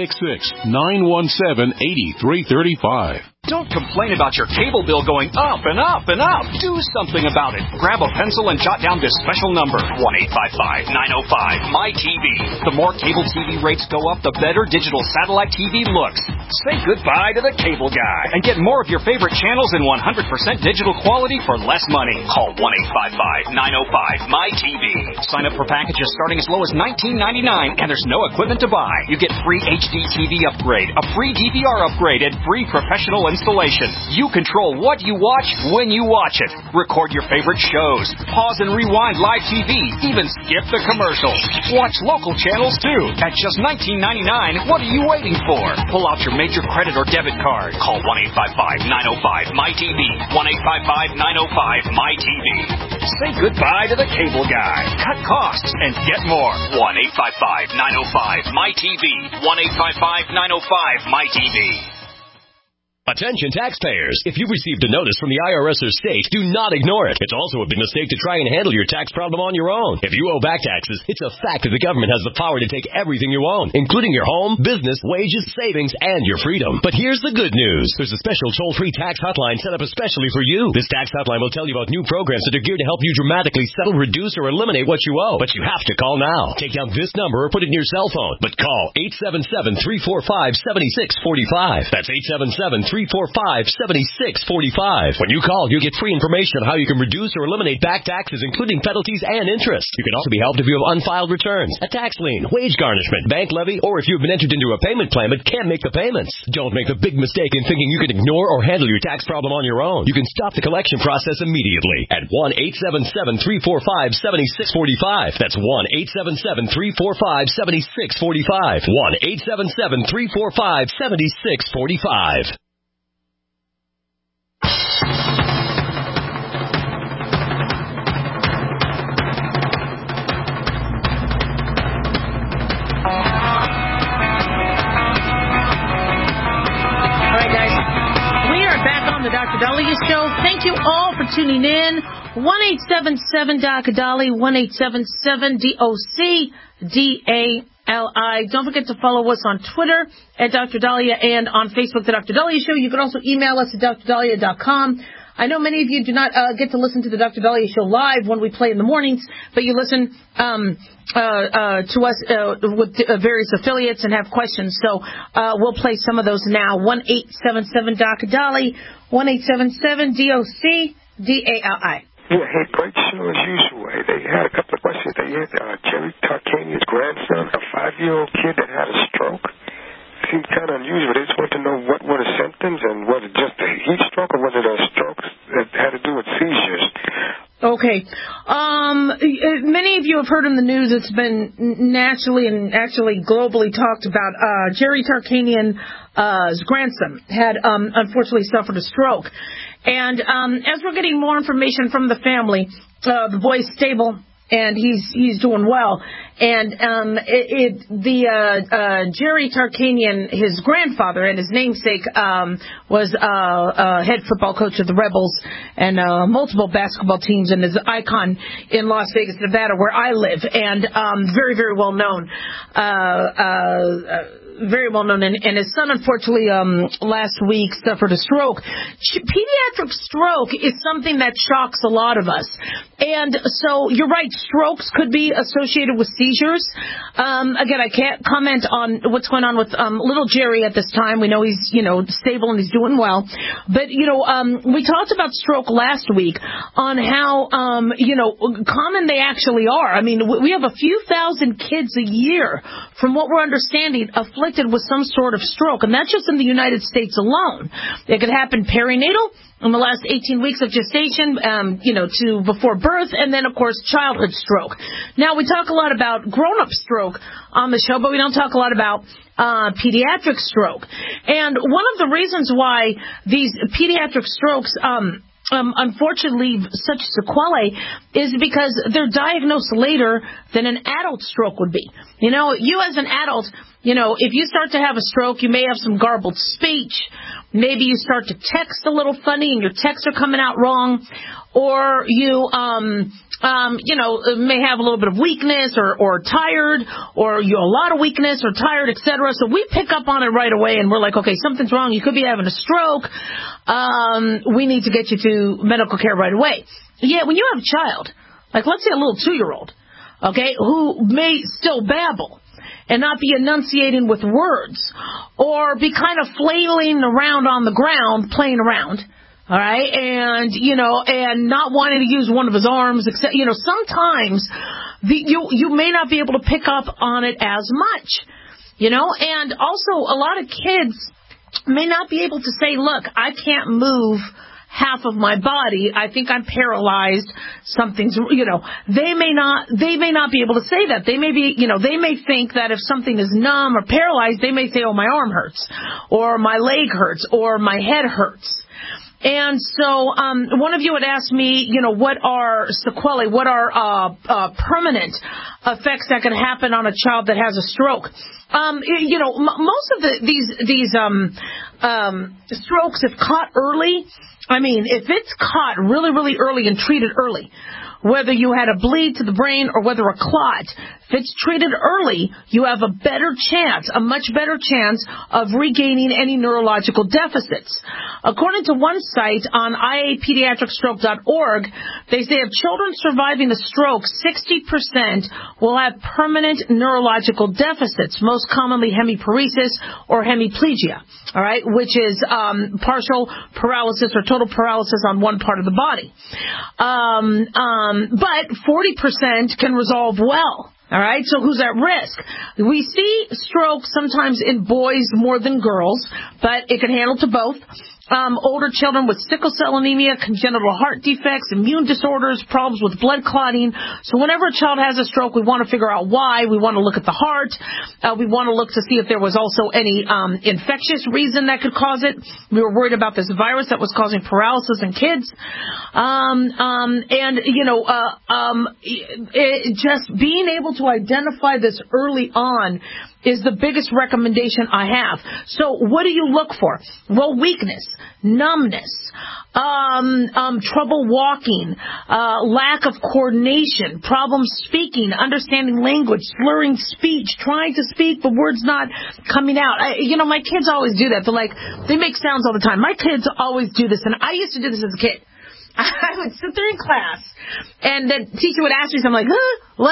O: 866-917-8335.
P: Don't complain about your cable bill going up and up and up. Do something about it. Grab a pencil and jot down this special number, 1-855-905-MY-TV. The more cable TV rates go up, the better digital satellite TV looks. Say goodbye to the cable guy and get more of your favorite channels in 100% digital quality for less money. Call 1-855-905-MY-TV. Sign up for packages starting as low as $19.99, and there's no equipment to buy. You get free HD TV upgrade, a free DVR upgrade, and free professional installation. You control what you watch when you watch it. Record your favorite shows. Pause and rewind live TV. Even skip the commercials. Watch local channels too. At just $19.99, what are you waiting for? Pull out your major credit or debit card. Call 1-855-905-MY-TV. 1-855-905-MY-TV. Say goodbye to the cable guy. Cut costs and get more. 1-855-905-MY-TV. 1-855-905-MY-TV.
Q: Attention taxpayers. If you've received a notice from the IRS or state, do not ignore it. It's also a big mistake to try and handle your tax problem on your own. If you owe back taxes, it's a fact that the government has the power to take everything you own, including your home, business, wages, savings, and your freedom. But here's the good news. There's a special toll-free tax hotline set up especially for you. This tax hotline will tell you about new programs that are geared to help you dramatically settle, reduce, or eliminate what you owe. But you have to call now. Take down this number or put it in your cell phone. But call 877-345-7645. That's 877-345-7645. When you call, you'll get free information on how you can reduce or eliminate back taxes, including penalties and interest. You can also be helped if you have unfiled returns, a tax lien, wage garnishment, bank levy, or if you've been entered into a payment plan but can't make the payments. Don't make the big mistake in thinking you can ignore or handle your tax problem on your own. You can stop the collection process immediately at 1-877-345-7645. That's 1-877-345-7645. 1-877-345-7645.
D: The Dr. Daliah Show. Thank you all for tuning in. 1-877-DOC-DOLLY, 1-877-DOC-DALI. Don't forget to follow us on Twitter at Dr. Dahlia and on Facebook, The Dr. Dahlia Show. You can also email us at drdahlia.com. I know many of you do not get to listen to the Dr. Dahlia Show live when we play in the mornings, but you listen to us with various affiliates and have questions. So we'll play some of those now. 1-877-DOC-DOLLY, 1-877-DOC-DALI.
R: Yeah, hey, great show as usual. They had a couple of questions. They had Jerry Tarkanian's grandson, a 5-year-old kid that had a stroke. Seemed kind of unusual. They just want to know what were the symptoms and was it just a heat stroke or was it a stroke that had to do with seizures?
D: Okay. Many of you have heard in the news, it's been nationally and actually globally talked about. Jerry Tarkanian's grandson had unfortunately suffered a stroke. And as we're getting more information from the family, the boy's stable and he's doing well. And Jerry Tarkanian, his grandfather and his namesake, was a head football coach of the Rebels and multiple basketball teams, and is an icon in Las Vegas, Nevada, where I live, and very, very well known. Very well known, and his son, unfortunately, last week suffered a stroke. Pediatric stroke is something that shocks a lot of us. And so you're right, strokes could be associated with seizures. Again, I can't comment on what's going on with little Jerry at this time. We know he's, stable and he's doing well. But, we talked about stroke last week on how, common they actually are. I mean, we have a few thousand kids a year, from what we're understanding, afflicted with some sort of stroke. And that's just in the United States alone. It could happen perinatal, in the last 18 weeks of gestation, to before birth, and then, of course, childhood stroke. Now, we talk a lot about grown-up stroke on the show, but we don't talk a lot about pediatric stroke. And one of the reasons why these pediatric strokes unfortunately leave such sequelae is because they're diagnosed later than an adult stroke would be. You as an adult, if you start to have a stroke, you may have some garbled speech. Maybe you start to text a little funny and your texts are coming out wrong. Or you, may have a little bit of weakness or tired, or a lot of weakness or tired, etc. So we pick up on it right away and we're like, okay, something's wrong. You could be having a stroke. We need to get you to medical care right away. Yeah, when you have a child, like let's say a little 2-year-old, okay, who may still babble and not be enunciating with words, or be kind of flailing around on the ground, playing around, all right, and not wanting to use one of his arms, except, sometimes you may not be able to pick up on it as much, and also a lot of kids may not be able to say, look, I can't move half of my body. I think I'm paralyzed. Something's, they may not be able to say that. They may be, they may think that if something is numb or paralyzed, they may say, oh, my arm hurts, or my leg hurts, or my head hurts. And so, one of you had asked me, what are sequelae, what are permanent effects that can happen on a child that has a stroke? Most of these strokes, if caught early, if it's caught really, really early and treated early, whether you had a bleed to the brain or whether a clot, if it's treated early, you have a much better chance of regaining any neurological deficits. According to one site on iapediatricstroke.org, they say of children surviving a stroke, 60% will have permanent neurological deficits, most commonly hemiparesis or hemiplegia, all right, which is partial paralysis or total paralysis on one part of the body. But 40% can resolve well. All right, so who's at risk? We see stroke sometimes in boys more than girls, but it can handle to both. Older children with sickle cell anemia, congenital heart defects, immune disorders, problems with blood clotting. So whenever a child has a stroke, we want to figure out why. We want to look at the heart. We want to look to see if there was also any infectious reason that could cause it. We were worried about this virus that was causing paralysis in kids. Just being able to identify this early on is the biggest recommendation I have. So what do you look for? Well, weakness. numbness, trouble walking, lack of coordination, problems speaking, understanding language, slurring speech, trying to speak but words not coming out. My kids always do that. They make sounds all the time. My kids always do this, and I used to do this as a kid. I would sit there in class, and the teacher would ask me something like,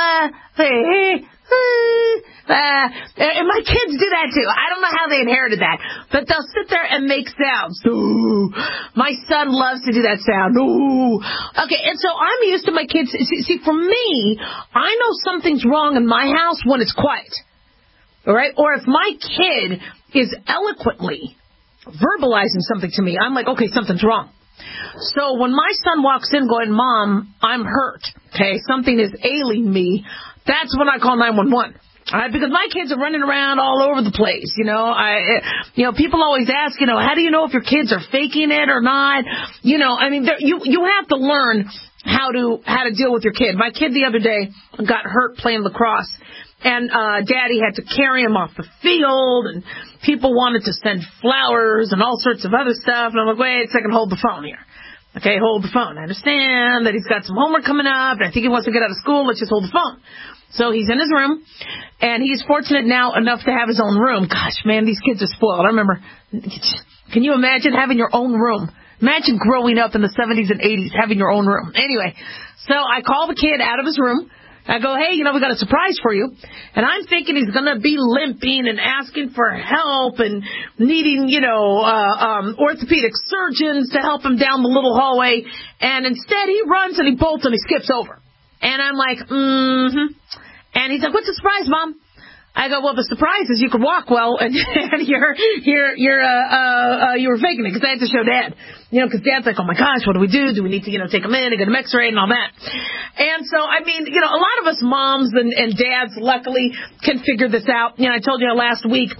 D: and my kids do that too. I don't know how they inherited that, but they'll sit there and make sounds. Ooh. My son loves to do that sound. Ooh. Okay, and so I'm used to my kids. See, for me, I know something's wrong in my house when it's quiet. All right? Or if my kid is eloquently verbalizing something to me, I'm like, okay, something's wrong. So when my son walks in going, Mom, I'm hurt, okay, something is ailing me, that's when I call 911. All right, because my kids are running around all over the place, people always ask, how do you know if your kids are faking it or not? You have to learn how to deal with your kid. My kid the other day got hurt playing lacrosse. And Daddy had to carry him off the field, and people wanted to send flowers and all sorts of other stuff. And I'm like, wait a second, hold the phone here. Okay, hold the phone. I understand that he's got some homework coming up, and I think he wants to get out of school. Let's just hold the phone. So he's in his room, and he's fortunate now enough to have his own room. Gosh, man, these kids are spoiled. I remember, can you imagine having your own room? Imagine growing up in the 70s and 80s, having your own room. Anyway, so I call the kid out of his room. I go, hey, we got a surprise for you. And I'm thinking he's going to be limping and asking for help and needing, orthopedic surgeons to help him down the little hallway. And instead he runs and he bolts and he skips over. And I'm like, And he's like, what's the surprise, Mom? I go, well, the surprise is you could walk well, and you were faking it, because I had to show Dad. Because Dad's like, oh my gosh, what do we do? Do we need to, take him in and get him x-rayed and all that? And so, a lot of us moms and dads, luckily, can figure this out. I told you guys last week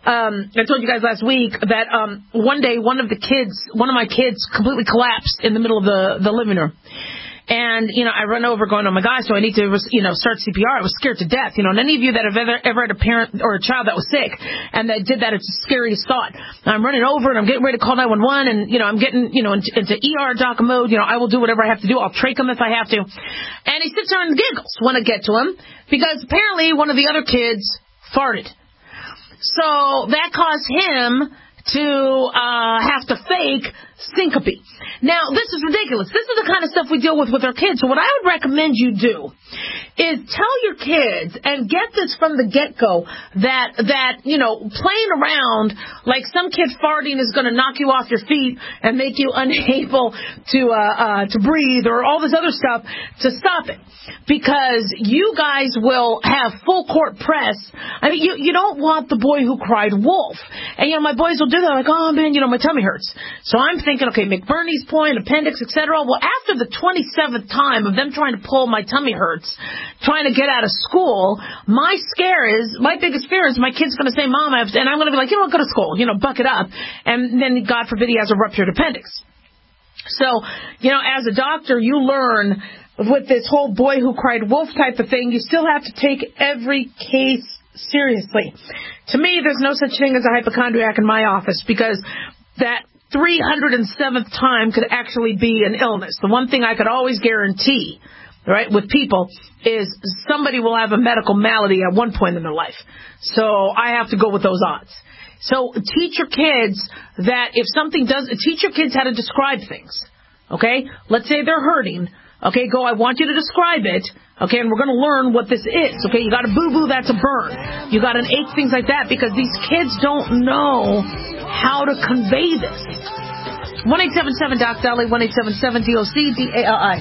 D: that, one day, one of my kids completely collapsed in the middle of the living room. And, I run over going, oh my gosh, so I need to, start CPR. I was scared to death. And any of you that have ever had a parent or a child that was sick and that did that, it's the scariest thought. I'm running over and I'm getting ready to call 911 and, I'm getting, into ER doc mode. I will do whatever I have to do. I'll trach him if I have to. And he sits there and giggles when I get to him because apparently one of the other kids farted. So that caused him to have to fake syncope. Now, this is ridiculous. This is the kind of stuff we deal with our kids. So what I would recommend you do is tell your kids and get this from the get-go that playing around like some kid farting is going to knock you off your feet and make you unable to breathe or all this other stuff, to stop it. Because you guys will have full court press. You don't want the boy who cried wolf. And, my boys will do that like, oh, man, my tummy hurts. So I'm thinking, okay, McBurney's point, appendix, etc. Well, after the 27th time of them trying to pull my tummy hurts, trying to get out of school, my biggest fear is my kid's going to say, Mom, and I'm going to be like, go to school, buck it up. And then, God forbid, he has a ruptured appendix. So, as a doctor, you learn with this whole boy who cried wolf type of thing, you still have to take every case seriously. To me, there's no such thing as a hypochondriac in my office because that 307th time could actually be an illness. The one thing I could always guarantee, right, with people is somebody will have a medical malady at one point in their life. So I have to go with those odds. So teach your kids teach your kids how to describe things. Okay? Let's say they're hurting. Okay, I want you to describe it. Okay, and we're going to learn what this is. Okay, you got a boo-boo, that's a burn. You got an ache, things like that, because these kids don't know how to convey this. 1-877-DOC-DOLLY, 1-877-DOC-DALI.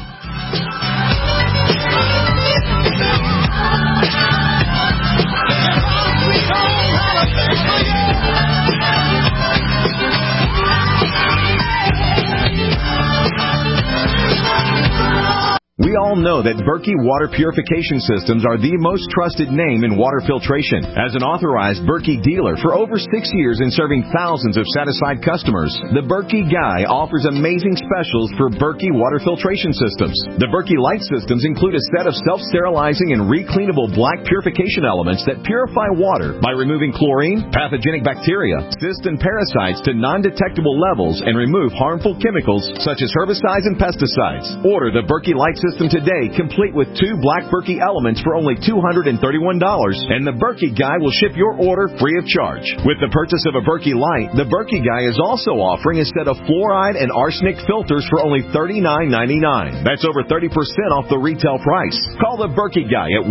B: We
S: We all know that Berkey Water Purification Systems are the most trusted name in water filtration. As an authorized Berkey dealer for over 6 years and serving thousands of satisfied customers, the Berkey Guy offers amazing specials for Berkey Water Filtration Systems. The Berkey Light Systems include a set of self-sterilizing and recleanable black purification elements that purify water by removing chlorine, pathogenic bacteria, cysts, and parasites to non-detectable levels and remove harmful chemicals such as herbicides and pesticides. Order the Berkey Light System today, complete with 2 black Berkey elements for only $231, and the Berkey Guy will ship your order free of charge. With the purchase of a Berkey Light, the Berkey Guy is also offering a set of fluoride and arsenic filters for only $39.99. That's over 30% off the retail price. Call the Berkey Guy at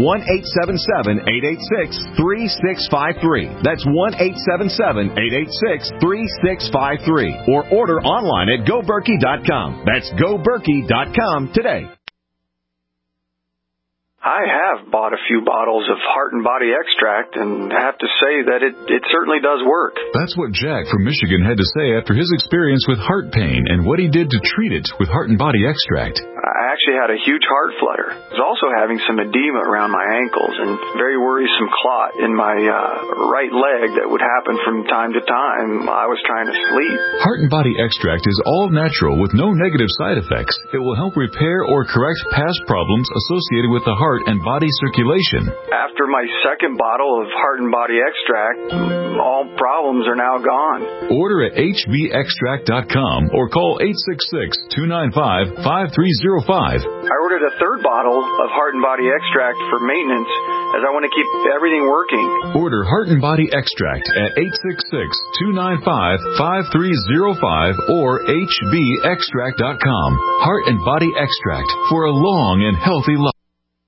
S: 1-877-886-3653. That's 1-877-886-3653. Or order online at GoBerkey.com. That's GoBerkey.com today.
T: I have bought a few bottles of Heart and Body Extract and have to say that it certainly does work.
J: That's what Jack from Michigan had to say after his experience with heart pain and what he did to treat it with Heart and Body Extract.
T: I actually had a huge heart flutter. I was also having some edema around my ankles and very worrisome clot in my right leg that would happen from time to time while I was trying to sleep.
J: Heart and Body Extract is all natural with no negative side effects. It will help repair or correct past problems associated with the heart and body circulation.
T: After my second bottle of Heart and Body Extract, all problems are now gone.
J: Order at hbextract.com or call 866-295-5305.
T: I ordered a third bottle of Heart and Body Extract for maintenance as I want to keep everything working.
J: Order Heart and Body Extract at 866-295-5305 or hbextract.com. Heart and Body Extract for a long and healthy life.